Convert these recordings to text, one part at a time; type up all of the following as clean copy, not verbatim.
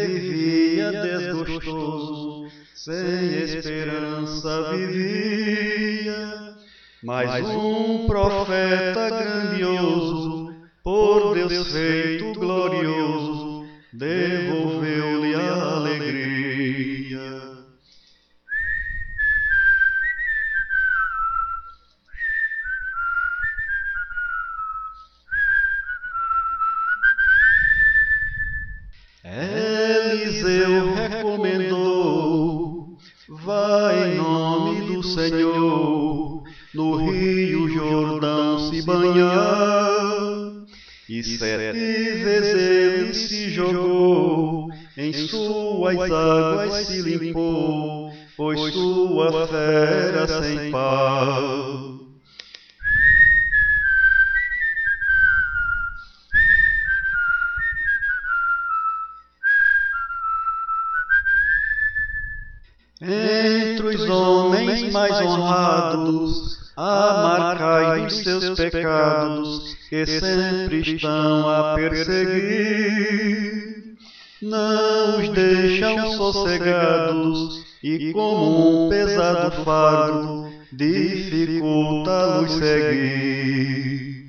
vivia desgostoso, sem esperança vivia. Mas um profeta grandioso, por Deus feito glorioso, devolveu-lhe a alegria. Eliseu recomendou: vá em nome do Senhor, no rio Jordão se banhar. E 7 vezes ele se jogou, em suas águas se limpou, pois sua fé era sem par. Entre os homens mais honrados, marcai dos seus pecados, que sempre estão a perseguir. Não os deixam sossegados, e como um pesado fardo, dificulta-los seguir.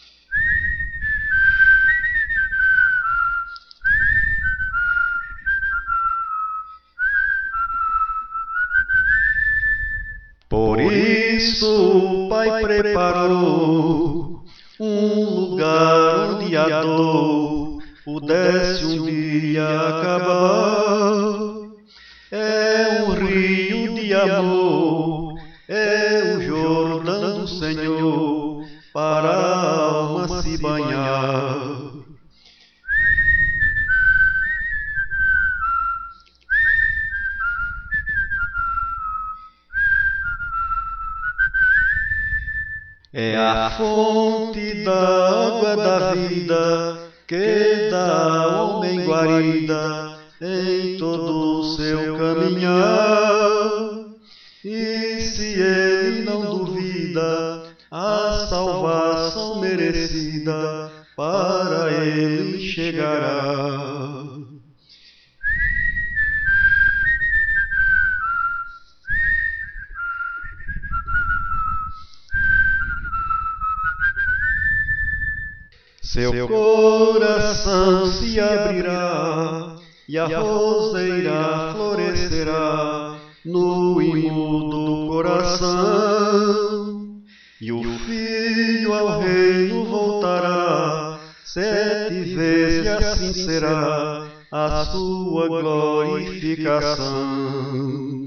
Por isso o Pai preparou um lugar onde a dor pudesse um dia acabar. É um rio de amor, é o Jordão do Senhor, para a alma se banhar. É a fonte da água da vida, que dá ao homem guarida em todo o seu caminhar. E se ele não duvida, a salvação merecida para ele chegará. Seu coração se abrirá, e a roseira florescerá no imundo coração. E o filho ao reino voltará, 7 vezes e assim será a sua glorificação.